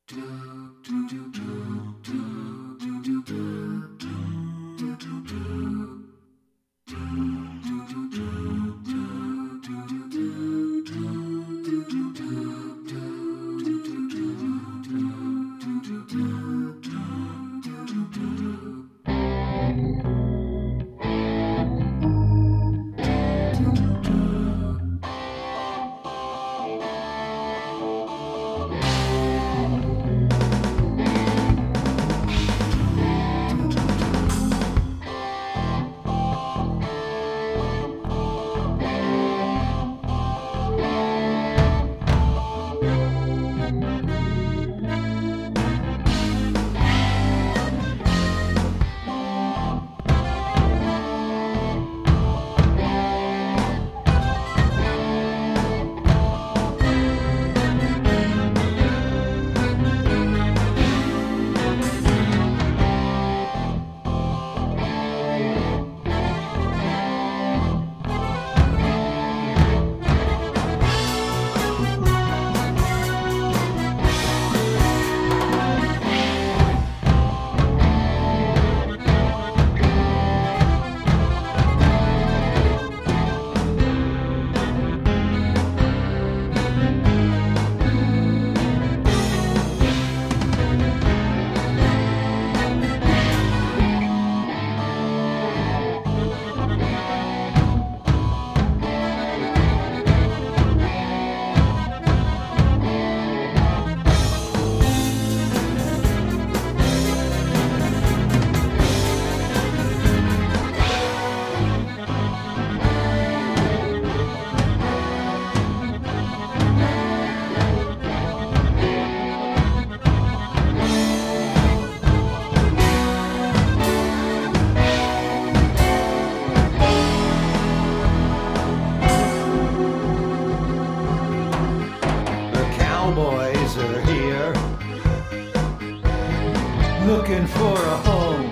looking for a home.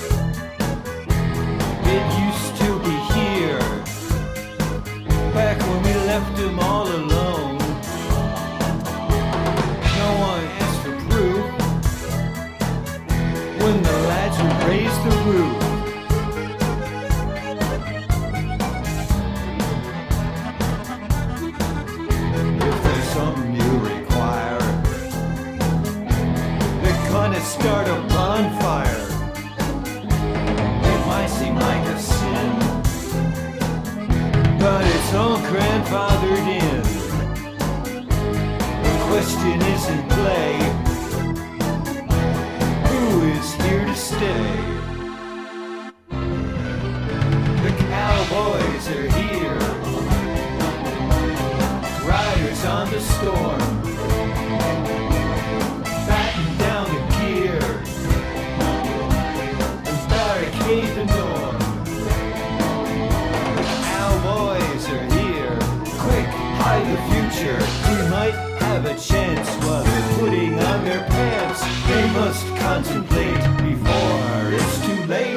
It used to be here, back when we left him all alone. No one asked for proof when the lads would raise the roof. If there's something you require, they're gonna start a bonfire. It might seem like a sin, but it's all grandfathered in. The question is in play, who is here to stay? The cowboys are here, riders on the storm, batten down the gear and barricade the norm. The cowboys are here, quick, hide the future. We might have a chance while they're putting on their pants. They must contemplate before it's too late.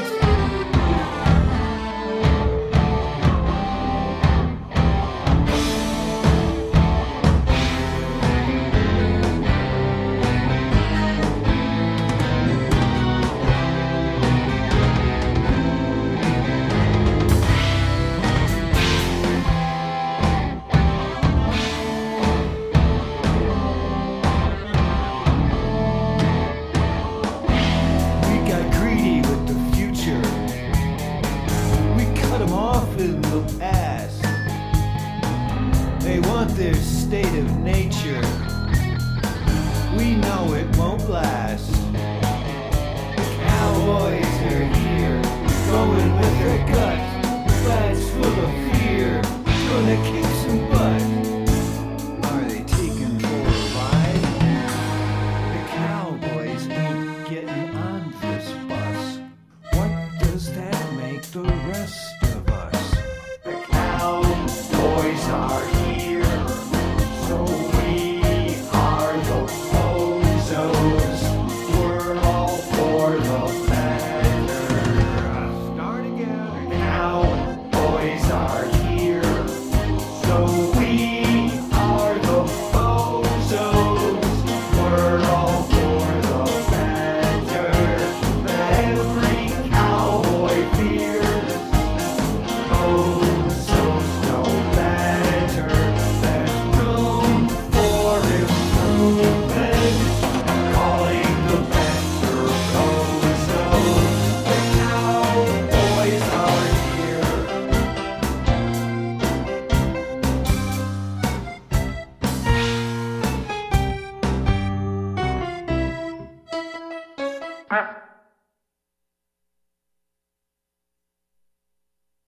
They want their state of nature. We know it won't last. The cowboys are here, going with their gut. Lads full of fear, gonna kick some butt. Are they taking for a ride? The cowboys ain't getting on this bus. What does that make the rest of us? The cowboys are here, so we are the bozos.